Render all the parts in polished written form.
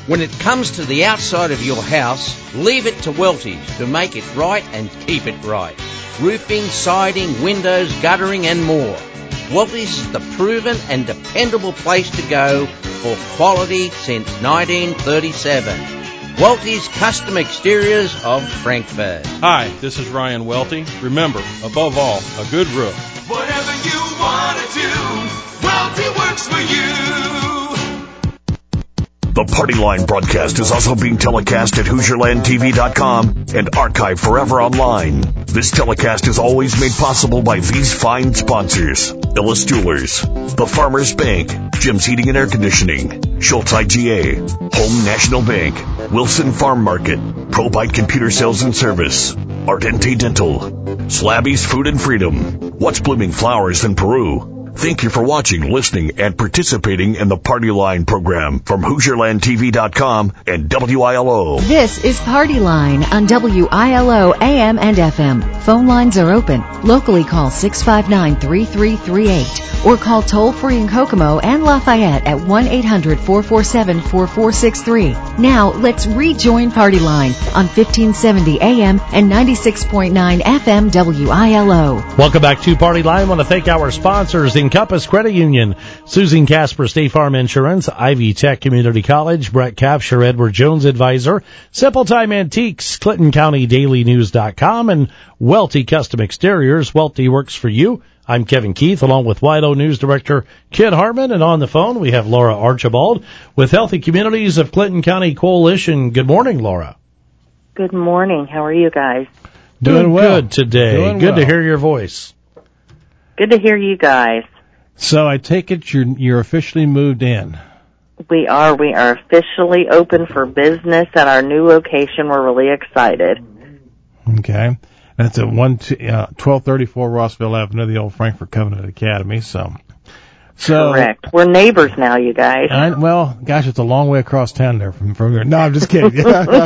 When it comes to the outside of your house, leave it to Welties to make it right and keep it right. Roofing, siding, windows, guttering and more. Welties is the proven and dependable place to go for quality since 1937. Welties Custom Exteriors of Frankfurt. Hi, this is Ryan Welty. Remember, above all, a good roof. Whatever you want to do, Welty works for you. The Party Line broadcast is also being telecast at HoosierLandTV.com and archived forever online. This telecast is always made possible by these fine sponsors: Ellis Jewelers, The Farmers Bank, Jim's Heating and Air Conditioning, Schultz IGA, Home National Bank, Wilson Farm Market, ProBite Computer Sales and Service, Ardente Dental, Slabby's Food and Freedom, What's Blooming Flowers in Peru. Thank you for watching, listening, and participating in the Party Line program from HoosierLandTV.com and WILO. This is Party Line on WILO AM and FM. Phone lines are open. Locally call 659-3338 or call toll-free in Kokomo and Lafayette at 1-800-447-4463. Now, let's rejoin Party Line on 1570 AM and 96.9 FM WILO. Welcome back to Party Line. I want to thank our sponsors, Encompass Credit Union, Susan Casper State Farm Insurance, Ivy Tech Community College, Brett Capture, Edward Jones Advisor, Simple Time Antiques, ClintonCountyDailyNews.com, and Welty Custom Exteriors. Welty works for you. I'm Kevin Keith, along with WILO News Director Kid Hartman, and on the phone we have Laura Archibald with Healthy Communities of Clinton County Coalition. Good morning, Laura. Good morning. How are you guys? Doing well. Good today. Good to hear your voice. Good to hear you guys. So I take it you're officially moved in. We are officially open for business at our new location. We're really excited. Okay. That's at 1234 Rossville Avenue, the old Frankfurt Covenant Academy. So correct. We're neighbors now, you guys. Well, gosh, it's a long way across town there from here. No, I'm just kidding.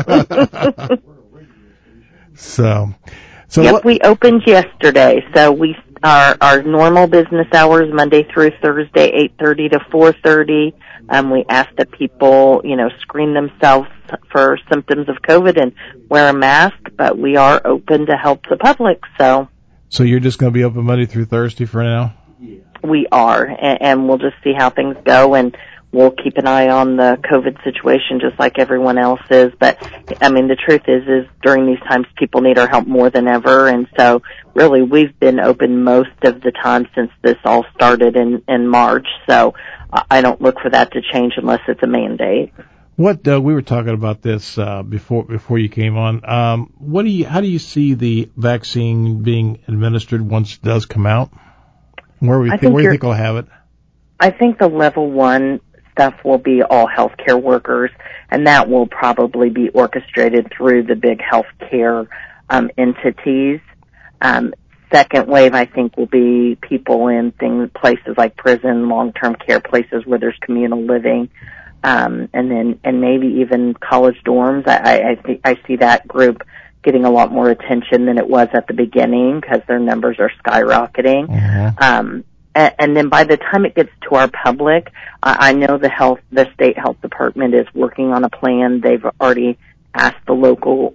So yep, we opened yesterday. So we our normal business hours Monday through Thursday, 8:30 to 4:30. We ask that people, screen themselves for symptoms of COVID and wear a mask, but we are open to help the public. So you're just going to be open Monday through Thursday for now? We are, and we'll just see how things go, and we'll keep an eye on the COVID situation just like everyone else is. But, the truth is during these times people need our help more than ever. And so really we've been open most of the time since this all started in March. So I don't look for that to change unless it's a mandate. What we were talking about this before you came on. How do you see the vaccine being administered once it does come out? Where do you think we'll have it? I think the level 1 stuff will be all healthcare workers, and that will probably be orchestrated through the big healthcare entities. Second wave, I think, will be people in places like prison, long-term care places where there's communal living, and maybe even college dorms. I see that group getting a lot more attention than it was at the beginning because their numbers are skyrocketing. Mm-hmm. And then by the time it gets to our public, I know the state health department is working on a plan. They've already asked the local,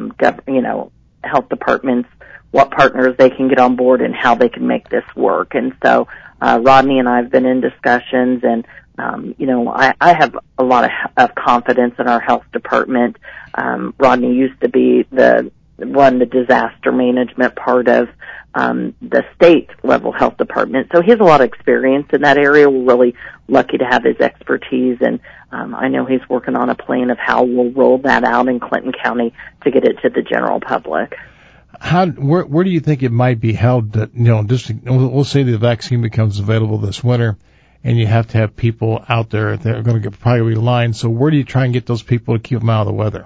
health departments what partners they can get on board and how they can make this work. And so, Rodney and I have been in discussions, and I have a lot of confidence in our health department. Rodney used to run the disaster management part of the state level health department. So he has a lot of experience in that area. We're really lucky to have his expertise, and I know he's working on a plan of how we'll roll that out in Clinton County to get it to the general public. Where do you think it might be held that, we'll say the vaccine becomes available this winter and you have to have people out there that are going to probably lines. So where do you try and get those people to keep them out of the weather?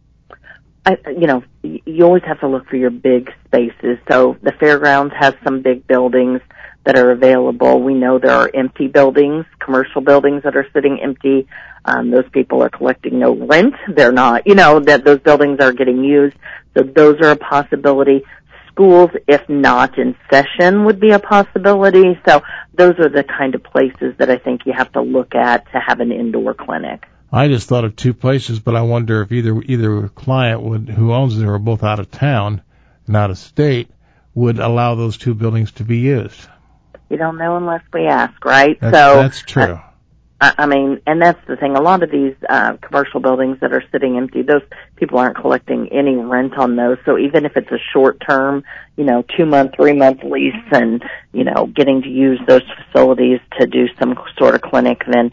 You always have to look for your big spaces. So the fairgrounds has some big buildings that are available. We know there are empty buildings, commercial buildings that are sitting empty. Those people are collecting no rent. They're not, that those buildings are getting used. So those are a possibility. Schools, if not in session, would be a possibility. So those are the kind of places that I think you have to look at to have an indoor clinic. I just thought of two places, but I wonder if either client who owns it or both out of town and out of state would allow those two buildings to be used. You don't know unless we ask, right? That's true. I mean, and that's the thing. A lot of these commercial buildings that are sitting empty, those people aren't collecting any rent on those. So even if it's a short-term, 2-month, 3-month lease and, getting to use those facilities to do some sort of clinic, then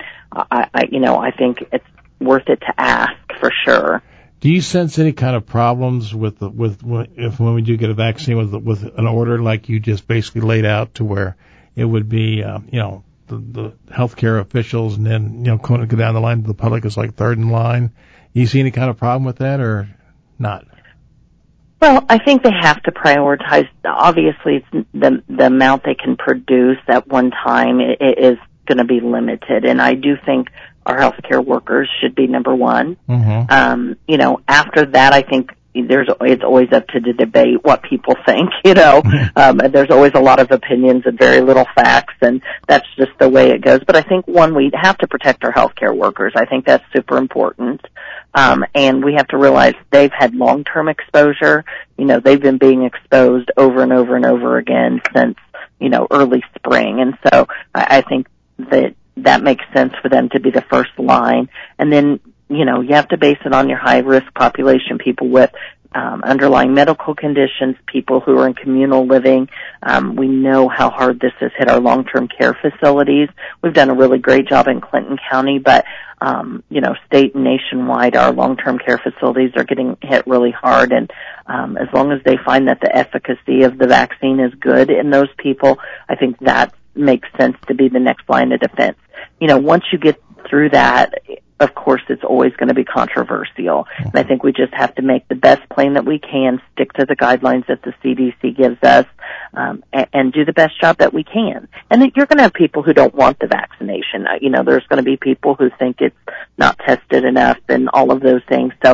I think it's worth it to ask for sure. Do you sense any kind of problems when we do get a vaccine with an order like you just basically laid out, to where it would be, the healthcare officials and then, go down the line to the public is like third in line? Do you see any kind of problem with that or not? Well, I think they have to prioritize. Obviously, it's the amount they can produce at one time is going to be limited, and I do think our healthcare workers should be number one. Mm-hmm. After that, I think it's always up to the debate what people think, and there's always a lot of opinions and very little facts, and that's just the way it goes. But I think, we have to protect our healthcare workers. I think that's super important. And we have to realize they've had long-term exposure. They've been being exposed over and over and over again since, early spring. And so I think that makes sense for them to be the first line. And then, you have to base it on your high-risk population, people with underlying medical conditions, people who are in communal living. We know how hard this has hit our long-term care facilities. We've done a really great job in Clinton County, but, state and nationwide, our long-term care facilities are getting hit really hard. And as long as they find that the efficacy of the vaccine is good in those people, I think that makes sense to be the next line of defense. Once you get through that, of course, it's always going to be controversial. And I think we just have to make the best plan that we can, stick to the guidelines that the CDC gives us, and do the best job that we can. And you're going to have people who don't want the vaccination. There's going to be people who think it's not tested enough and all of those things. So,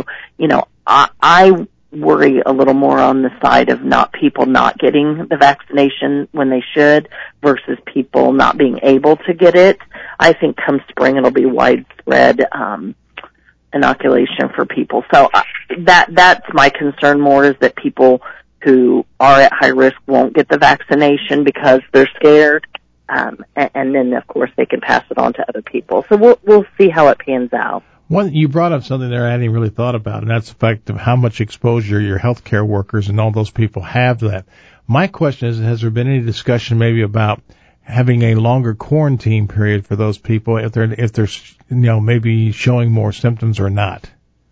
I worry a little more on the side of people not getting the vaccination when they should versus people not being able to get it. I think come spring it'll be widespread inoculation for people. So that's my concern more, is that people who are at high risk won't get the vaccination because they're scared. And then of course they can pass it on to other people. So we'll see how it pans out. You brought up something there I hadn't really thought about, and that's the fact of how much exposure your healthcare workers and all those people have to that. My question is, has there been any discussion maybe about having a longer quarantine period for those people if they're maybe showing more symptoms or not?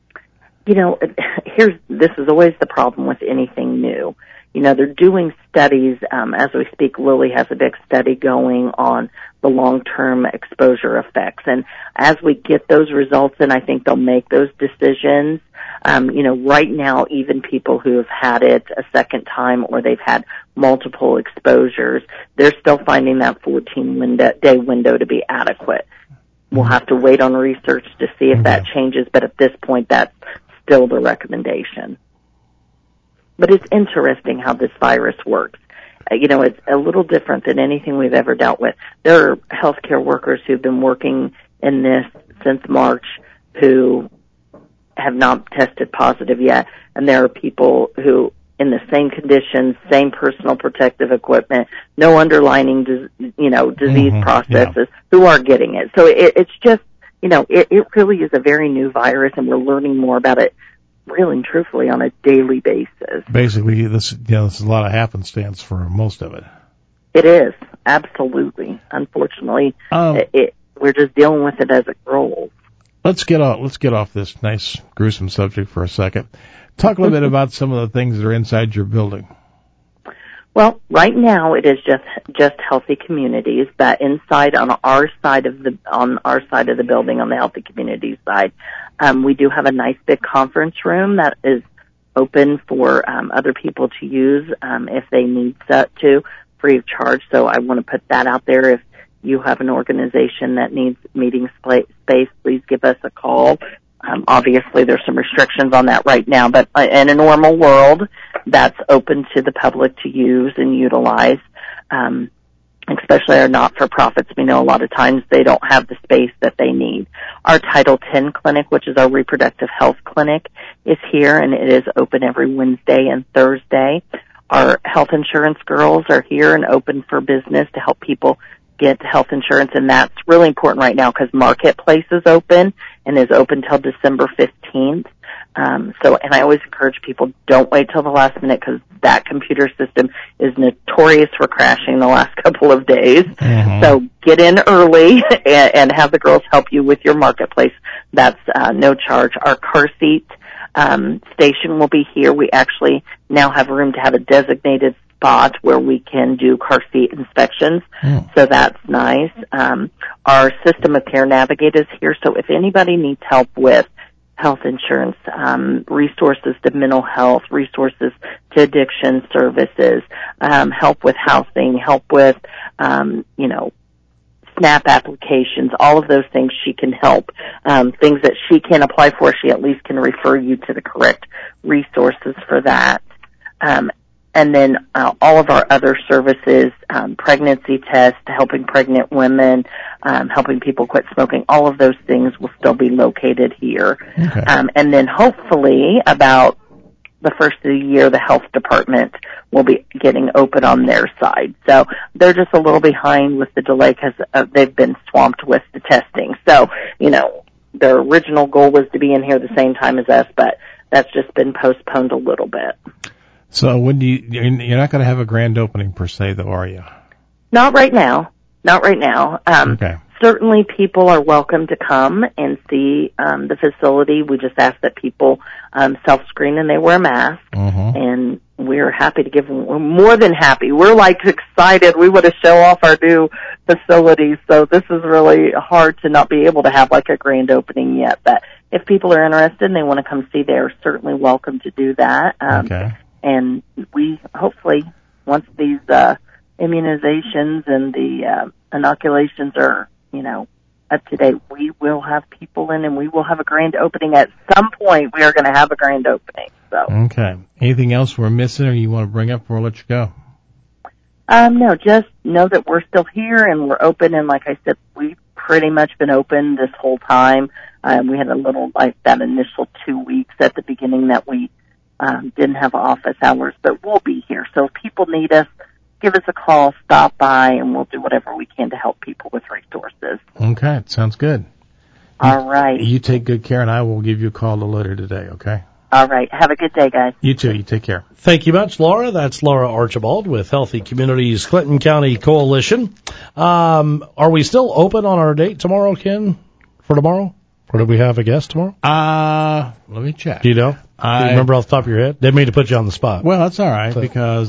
This is always the problem with anything new. They're doing studies, as we speak. Lilly has a big study going on the long-term exposure effects. And as we get those results, then I think they'll make those decisions. Right now, even people who have had it a second time or they've had multiple exposures, they're still finding that 14-day window to be adequate. We'll have to wait on research to see if that changes, but at this point, that's still the recommendation. But it's interesting how this virus works. It's a little different than anything we've ever dealt with. There are healthcare workers who've been working in this since March who have not tested positive yet, and there are people who, in the same conditions, same personal protective equipment, no underlying, disease processes, who are getting it. So it's just, it really is a very new virus, and we're learning more about it, really and truthfully, on a daily basis. Basically, this is a lot of happenstance for most of it. It is, absolutely. Unfortunately, we're just dealing with it as it rolls. Let's get off this nice, gruesome subject for a second. Talk a little bit about some of the things that are inside your building. Well, right now it is just healthy communities. But inside on our side of the building, on the healthy communities side, we do have a nice big conference room that is open for other people to use if they need to, free of charge. So I want to put that out there. If you have an organization that needs meeting space, please give us a call. Obviously, there's some restrictions on that right now, but in a normal world, that's open to the public to use and utilize. especially our not-for-profits. We know a lot of times they don't have the space that they need. Our Title X clinic, which is our reproductive health clinic, is here, and it is open every Wednesday and Thursday. Our health insurance girls are here and open for business to help people get health insurance, and that's really important right now because Marketplace is open and is open till December 15th. And I always encourage people, don't wait till the last minute because that computer system is notorious for crashing the last couple of days. Mm-hmm. So get in early and have the girls help you with your Marketplace. That's no charge. Our car seat station will be here. We actually now have room to have a designated spot where we can do car seat inspections. So that's nice. Our system of care navigators here. So if anybody needs help with health insurance, resources to mental health, resources to addiction services, help with housing, help with, SNAP applications, all of those things she can help. Things that she can apply for, she at least can refer you to the correct resources for that. And then all of our other services, pregnancy tests, helping pregnant women, helping people quit smoking, all of those things will still be located here. Okay. And then hopefully about the first of the year, the health department will be getting open on their side. So they're just a little behind with the delay because they've been swamped with the testing. So, their original goal was to be in here the same time as us, but that's just been postponed a little bit. So you're not going to have a grand opening per se, though, are you? Not right now. Okay. Certainly people are welcome to come and see the facility. We just ask that people self-screen and they wear a mask. Mm-hmm. And we're happy to we're more than happy. We're excited. We want to show off our new facility. So this is really hard to not be able to have a grand opening yet. But if people are interested and they want to come see, they're certainly welcome to do that. Okay. And we hopefully, once these immunizations and the inoculations are, up to date, we will have people in and we will have a grand opening. At some point, we are going to have a grand opening. So. Okay. Anything else we're missing or you want to bring up before I let you go? No, just know that we're still here and we're open. And like I said, we've pretty much been open this whole time. We had a little, that initial 2 weeks at the beginning that we didn't have office hours, but we'll be here. So if people need us, give us a call, stop by, and we'll do whatever we can to help people with resources. Okay, sounds good. All right. You take good care, and I will give you a call later today, okay? All right. Have a good day, guys. You too. You take care. Thank you much, Laura. That's Laura Archibald with Healthy Communities Clinton County Coalition. Are we still open on our date tomorrow, Ken, for tomorrow? Or do we have a guest tomorrow? Let me check. Do you know? Do you remember off the top of your head? They made to put you on the spot. Well, that's all right, because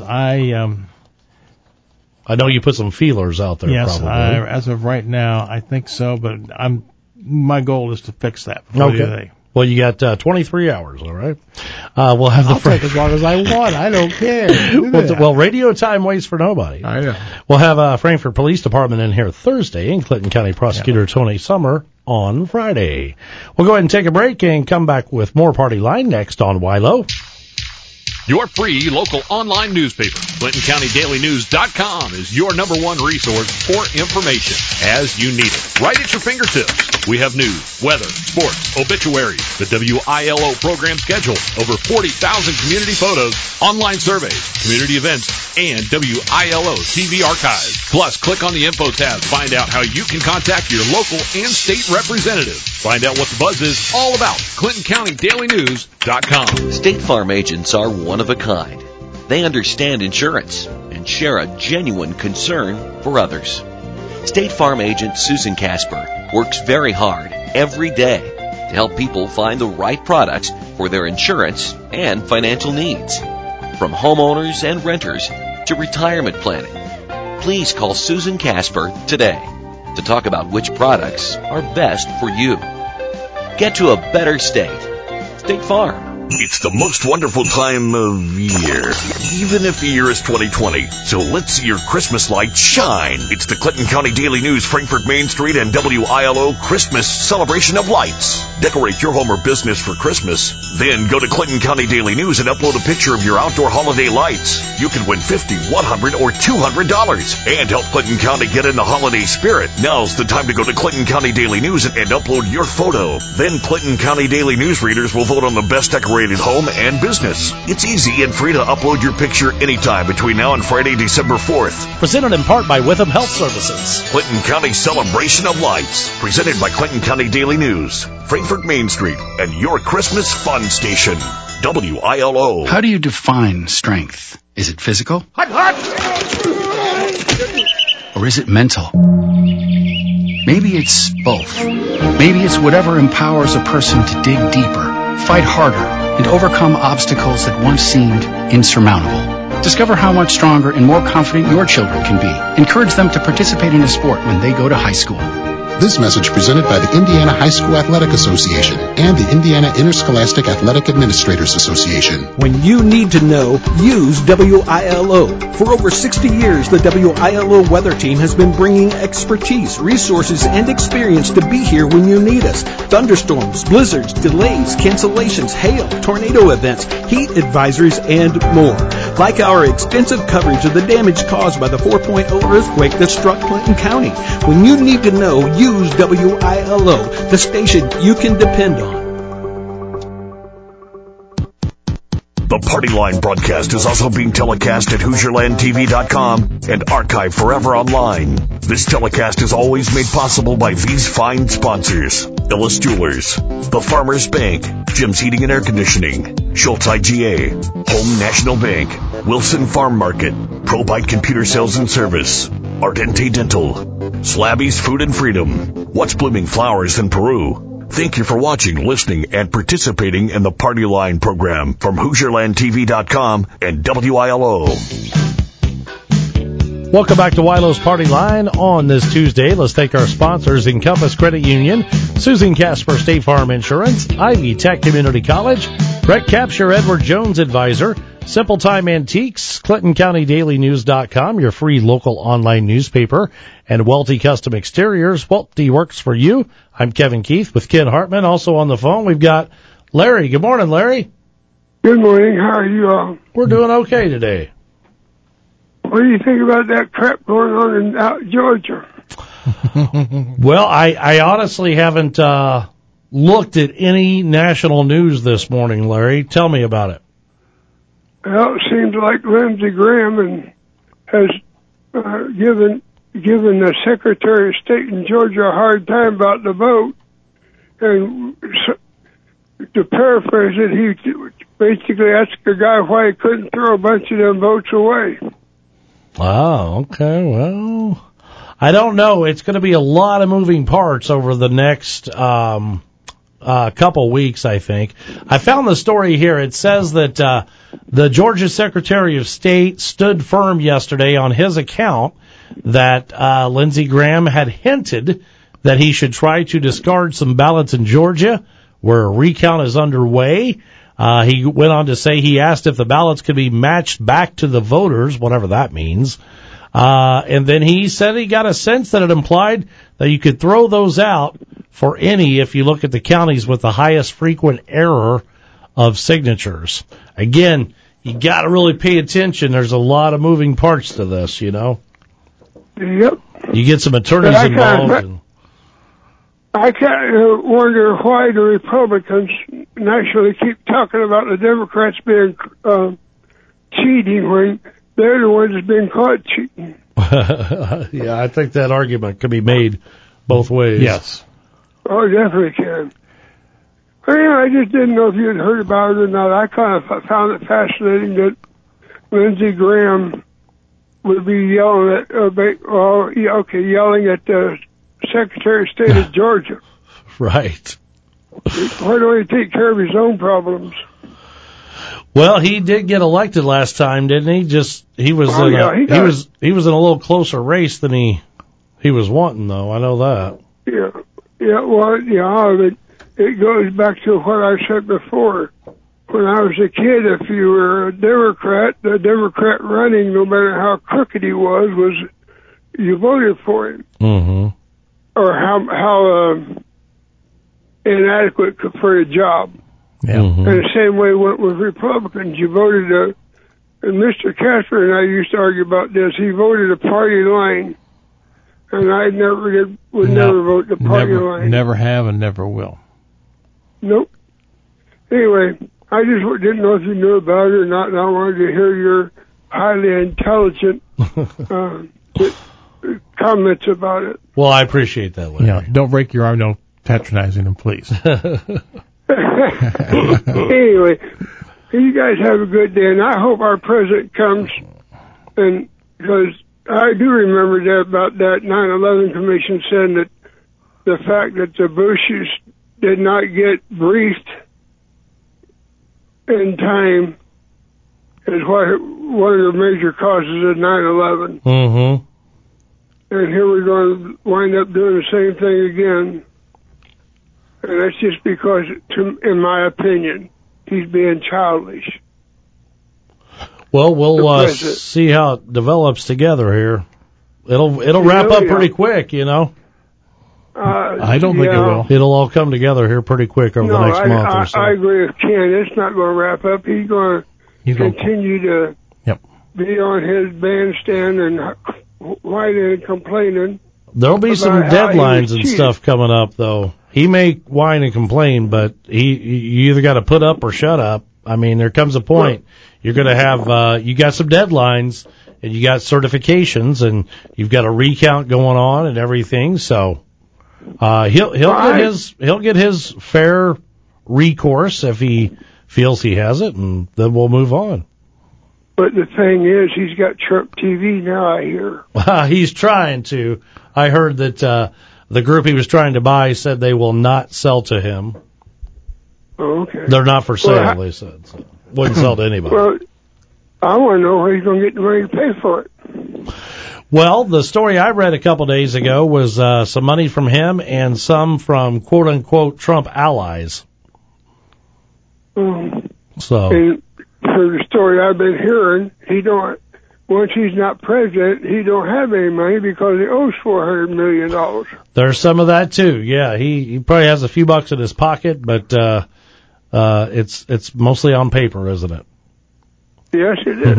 I know you put some feelers out there. Yes, probably. As of right now, I think so, but my goal is to fix that. Okay. Well, you got 23 hours, all right? We'll have I'll take as long as I want. I don't care. Well, radio time waits for nobody. I know. We'll have Frankfort Police Department in here Thursday and Clinton County Prosecutor Tony Summer on Friday. We'll go ahead and take a break and come back with more Party Line next on WILO. Your free local online newspaper, ClintonCountyDailyNews.com, is your number one resource for information as you need it. Right at your fingertips. We have news, weather, sports, obituaries, the WILO program schedule, over 40,000 community photos, online surveys, community events, and WILO TV archives. Plus, click on the info tab to find out how you can contact your local and state representative. Find out what the buzz is all about. ClintonCountyDailyNews.com. State Farm agents are one of a kind. They understand insurance and share a genuine concern for others. State Farm agent Susan Casper works very hard every day to help people find the right products for their insurance and financial needs. From homeowners and renters to retirement planning. Please call Susan Casper today to talk about which products are best for you. Get to a better state. State Farm. It's the most wonderful time of year, even if the year is 2020. So let's see your Christmas lights shine. It's the Clinton County Daily News, Frankfort Main Street, and WILO Christmas Celebration of Lights. Decorate your home or business for Christmas. Then go to Clinton County Daily News and upload a picture of your outdoor holiday lights. You can win $50, $100, or $200 and help Clinton County get in the holiday spirit. Now's the time to go to Clinton County Daily News and upload your photo. Then Clinton County Daily News readers will vote on the best decorated home and business. It's easy and free to upload your picture anytime between now and Friday, December 4th. Presented in part by Witham Health Services. Clinton County Celebration of Lights. Presented by Clinton County Daily News, Frankfort Main Street, and your Christmas fun station, WILO. How do you define strength? Is it physical? Or is it mental? Maybe it's both. Maybe it's whatever empowers a person to dig deeper, fight harder, and overcome obstacles that once seemed insurmountable. Discover how much stronger and more confident your children can be. Encourage them to participate in a sport when they go to high school. This message presented by the Indiana High School Athletic Association and the Indiana Interscholastic Athletic Administrators Association. When you need to know, use WILO. For over 60 years, the WILO weather team has been bringing expertise, resources, and experience to be here when you need us. Thunderstorms, blizzards, delays, cancellations, hail, tornado events, heat advisories, and more. Like our extensive coverage of the damage caused by the 4.0 earthquake that struck Clinton County. When you need to know, use WILO, the station you can depend on. The Party Line broadcast is also being telecast at HoosierlandTV.com and archived forever online. This telecast is always made possible by these fine sponsors: Ellis Jewelers, The Farmers Bank, Jim's Heating and Air Conditioning, Schultz IGA, Home National Bank, Wilson Farm Market, ProBite Computer Sales and Service, Ardente Dental, Slabby's Food and Freedom, What's Blooming Flowers in Peru. Thank you for watching, listening, and participating in the Party Line program from HoosierlandTV.com and WILO. Welcome back to WILO's Party Line on this Tuesday. Let's thank our sponsors: Encompass Credit Union, Susan Casper State Farm Insurance, Ivy Tech Community College, Brett Capsher, Edward Jones Advisor, Simple Time Antiques, ClintonCountyDailyNews.com, your free local online newspaper, and Welty Custom Exteriors. Welty works for you. I'm Kevin Keith with Ken Hartman. Also on the phone, we've got Larry. Good morning, Larry. Good morning. How are you all? We're doing okay today. What do you think about that crap going on in Georgia? Well, I honestly haven't looked at any national news this morning, Larry. Tell me about it. Well, it seems like Lindsey Graham has given the Secretary of State in Georgia a hard time about the vote. And to paraphrase it, he basically asked the guy why he couldn't throw a bunch of them votes away. Oh, okay. Well, I don't know. It's going to be a lot of moving parts over the next couple weeks, I think. I found the story here. It says that the Georgia Secretary of State stood firm yesterday on his account that Lindsey Graham had hinted that he should try to discard some ballots in Georgia where a recount is underway. He went on to say he asked if the ballots could be matched back to the voters, whatever that means. And then he said he got a sense that it implied that you could throw those out for any if you look at the counties with the highest frequent error of signatures. Again, you got to really pay attention. There's a lot of moving parts to this, you know. Yep. You get some attorneys involved. I can't wonder why the Republicans naturally keep talking about the Democrats being cheating when they're the ones that's been caught cheating. Yeah, I think that argument could be made both ways. Yes. Oh, definitely can. Well, yeah, I just didn't know if you had heard about it or not. I kind of found it fascinating that Lindsey Graham would be yelling at, yelling at the Secretary of State of Georgia. Right. Why don't he take care of his own problems? Well, he did get elected last time, didn't he? He was in a little closer race than he was wanting, though. I know that. Yeah. Well, yeah. It goes back to what I said before. when I was a kid, if you were a Democrat, the Democrat running, no matter how crooked he was you voted for him. Mm-hmm. Or how inadequate for a job. Yeah. Mm-hmm. And the same way went with Republicans. You voted and Mr. Casper and I used to argue about this. He voted a party line, and I would never vote the party line. Never have and never will. Nope. Anyway, I just didn't know if you knew about it or not, and I wanted to hear your highly intelligent comments about it. Well, I appreciate that, Larry. Yeah, don't break your arm. Don't patronizing him, please. Anyway, you guys have a good day, and I hope our president comes, and because I do remember that about that 9/11 commission saying that the fact that the Bushes did not get briefed in time is one of the major causes of 9/11. Mm-hmm. And here we're going to wind up doing the same thing again. And that's just because, in my opinion, he's being childish. Well, we'll see how it develops together here. It'll wrap up pretty quick, you know. I don't think it will. It'll all come together here pretty quick over the next month or so. I agree with Ken. It's not going to wrap up. He's going to continue to be on his bandstand and whining and complaining. There'll be some deadlines and stuff coming up, though. He may whine and complain, but you either got to put up or shut up. I mean, there comes a point you're going to have you got some deadlines and you got certifications and you've got a recount going on and everything. So he'll get his fair recourse if he feels he has it, and then we'll move on. But the thing is, he's got Trump TV now, I hear. He's trying to. I heard that the group he was trying to buy said they will not sell to him. Oh, okay. They're not for sale, they said. So wouldn't sell to anybody. Well, I want to know where he's going to get the money to pay for it. Well, the story I read a couple days ago was some money from him and some from quote-unquote Trump allies. So... And for the story I've been hearing, once he's not president, he don't have any money because he owes $400 million. There's some of that too. Yeah, he probably has a few bucks in his pocket, but it's mostly on paper, isn't it? Yes, it is.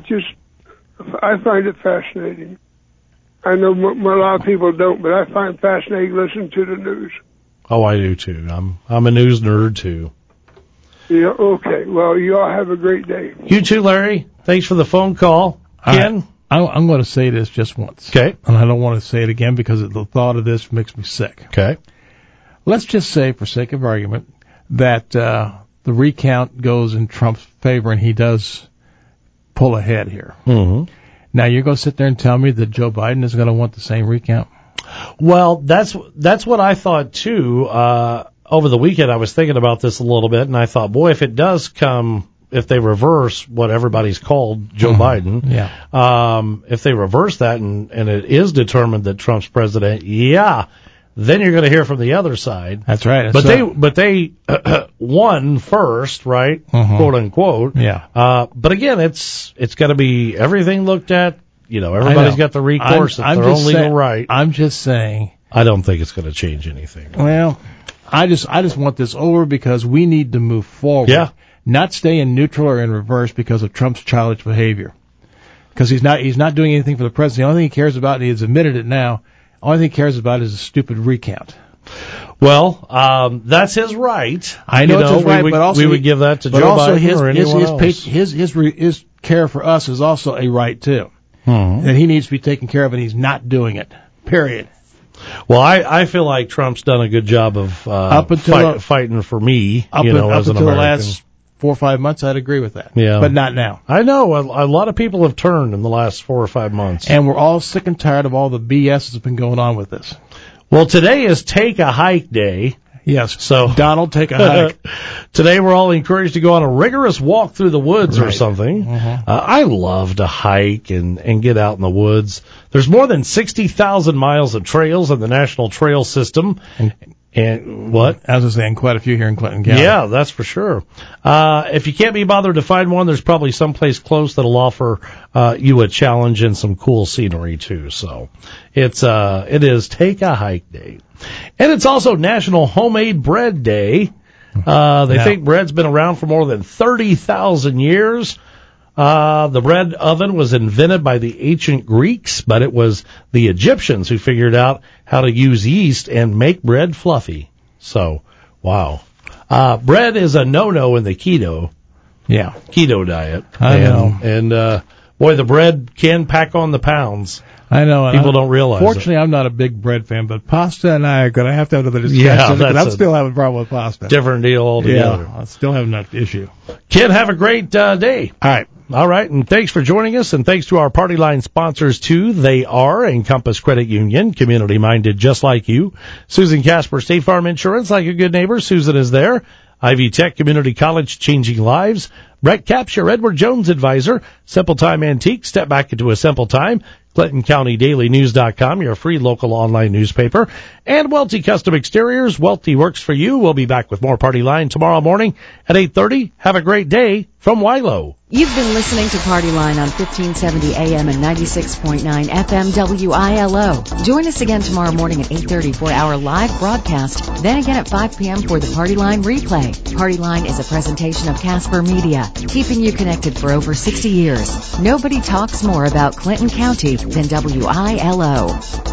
I find it fascinating. I know a lot of people don't, but I find it fascinating listening to the news. Oh, I do too. I'm a news nerd too. Yeah, okay. Well, you all have a great day. You too, Larry. Thanks for the phone call. Ken? I'm going to say this just once. Okay. And I don't want to say it again because the thought of this makes me sick. Okay. Let's just say, for sake of argument, that the recount goes in Trump's favor and he does pull ahead here. Mm-hmm. Now, you're going to sit there and tell me that Joe Biden is going to want the same recount? Well, that's what I thought, too. Over the weekend, I was thinking about this a little bit, and I thought, boy, if it does come, if they reverse what everybody's called Joe Biden, if they reverse that and it is determined that Trump's president, then you're going to hear from the other side. That's right. But they won first, right? Quote unquote. Yeah. But again, it's got to be everything looked at. You know, everybody's got the recourse. It's their own legal right. I'm just saying. I don't think it's going to change anything. Well, I just want this over because we need to move forward. Yeah. Not stay in neutral or in reverse because of Trump's childish behavior. Because he's not doing anything for the president. The only thing he cares about, and he's admitted it now, the only thing he cares about is a stupid recount. Well, that's his right. I know it's his right, but also we would give that to Joe Biden or anyone else. His care for us is also a right too. That he needs to be taken care of, and he's not doing it. Period. Well, I feel like Trump's done a good job of fighting for me, as an American. Up until the last 4 or 5 months, I'd agree with that. Yeah. But not now. I know. A lot of people have turned in the last 4 or 5 months. And we're all sick and tired of all the BS that's been going on with this. Well, today is Take a Hike Day. Yes. So Donald, take a hike. Today we're all encouraged to go on a rigorous walk through the woods or something. I love to hike and get out in the woods. There's more than 60,000 miles of trails in the National Trail System. And what? I was saying quite a few here in Clinton County. Yeah, that's for sure. If you can't be bothered to find one, there's probably someplace close that'll offer you a challenge and some cool scenery too. So it is Take a Hike Day. And it's also National Homemade Bread Day. They think bread's been around for more than 30,000 years. The bread oven was invented by the ancient Greeks, but it was the Egyptians who figured out how to use yeast and make bread fluffy. So, wow. Bread is a no-no in the keto diet. I know. And boy, the bread can pack on the pounds. I know. People don't realize Fortunately, I'm not a big bread fan, but pasta and I are going to have to have another discussion. Yeah, I'm still having a problem with pasta. Different deal altogether. Yeah, I still have that issue. Ken, have a great day. All right, and thanks for joining us, and thanks to our Party Line sponsors, too. They are Encompass Credit Union, community-minded just like you. Susan Casper, State Farm Insurance, like a good neighbor. Susan is there. Ivy Tech Community College, changing lives. Brett Capture, Edward Jones Advisor. Simple Time Antique, step back into a simple time. ClintonCountyDailyNews.com, your free local online newspaper. And Welty Custom Exteriors, Welty works for you. We'll be back with more Party Line tomorrow morning at 8:30. Have a great day from Wilo. You've been listening to Party Line on 1570 AM and 96.9 FM WILO. Join us again tomorrow morning at 8:30 for our live broadcast. Then again at 5 p.m. for the Party Line replay. Party Line is a presentation of Casper Media, keeping you connected for over 60 years. Nobody talks more about Clinton County than WILO.